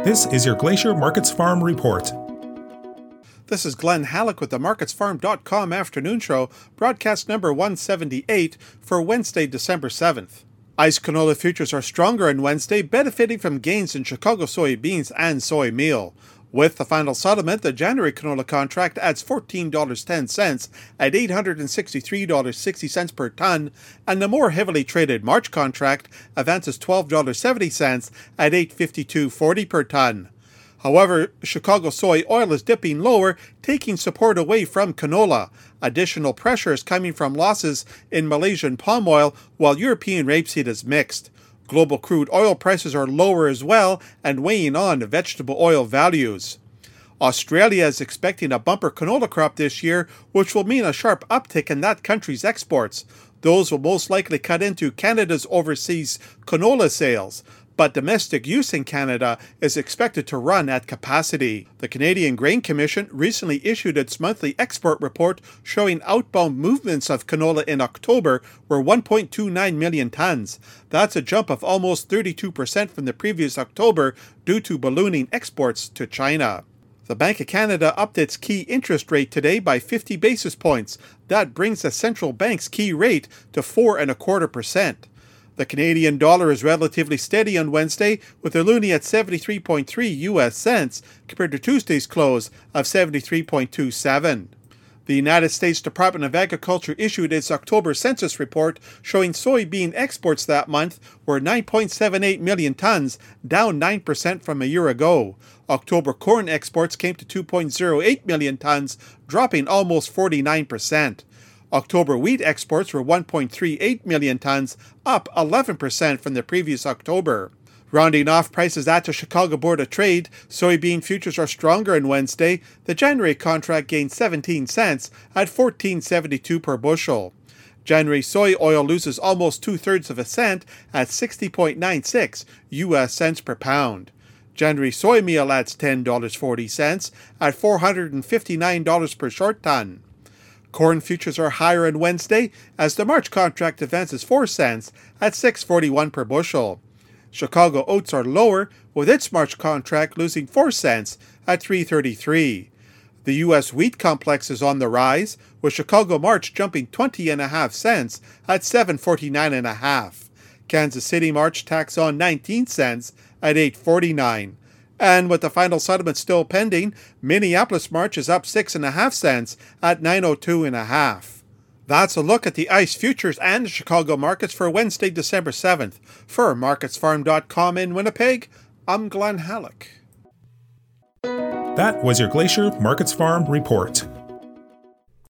This is your Glacier Markets Farm Report. This is Glenn Halleck with the MarketsFarm.com Afternoon Show, broadcast number 178 for Wednesday, December 7th. ICE canola futures are stronger on Wednesday, benefiting from gains in Chicago soybeans and soy meal. With the final settlement, the January canola contract adds $14.10 at $863.60 per ton, and the more heavily traded March contract advances $12.70 at $852.40 per ton. However, Chicago soy oil is dipping lower, taking support away from canola. Additional pressure is coming from losses in Malaysian palm oil, while European rapeseed is mixed. Global crude oil prices are lower as well and weighing on vegetable oil values. Australia is expecting a bumper canola crop this year, which will mean a sharp uptick in that country's exports. Those will most likely cut into Canada's overseas canola sales, but domestic use in Canada is expected to run at capacity. The Canadian Grain Commission recently issued its monthly export report showing outbound movements of canola in October were 1.29 million tons. That's a jump of almost 32% from the previous October due to ballooning exports to China. The Bank of Canada upped its key interest rate today by 50 basis points. That brings the central bank's key rate to 4.25%. The Canadian dollar is relatively steady on Wednesday, with the loonie at 73.3 US cents compared to Tuesday's close of 73.27. The United States Department of Agriculture issued its October census report showing soybean exports that month were 9.78 million tons, down 9% from a year ago. October corn exports came to 2.08 million tons, dropping almost 49%. October wheat exports were 1.38 million tons, up 11% from the previous October. Rounding off prices at the Chicago Board of Trade, soybean futures are stronger on Wednesday. The January contract gained 17 cents at $14.72 per bushel. January soy oil loses almost 2/3 of a cent at 60.96 US cents per pound. January soy meal adds $10.40 at $459 per short ton. Corn futures are higher on Wednesday as the March contract advances 4 cents at $6.41 per bushel. Chicago oats are lower, with its March contract losing 4 cents at $3.33. The U.S. wheat complex is on the rise, with Chicago March jumping 20.5 cents at $7.49.5. Kansas City March tacks on 19 cents at $8.49. And with the final settlement still pending, Minneapolis March is up 6.5 cents at $9.02.5. That's a look at the ICE futures and the Chicago markets for Wednesday, December 7th. For MarketsFarm.com in Winnipeg, I'm Glenn Halleck. That was your Glacier Markets Farm Report.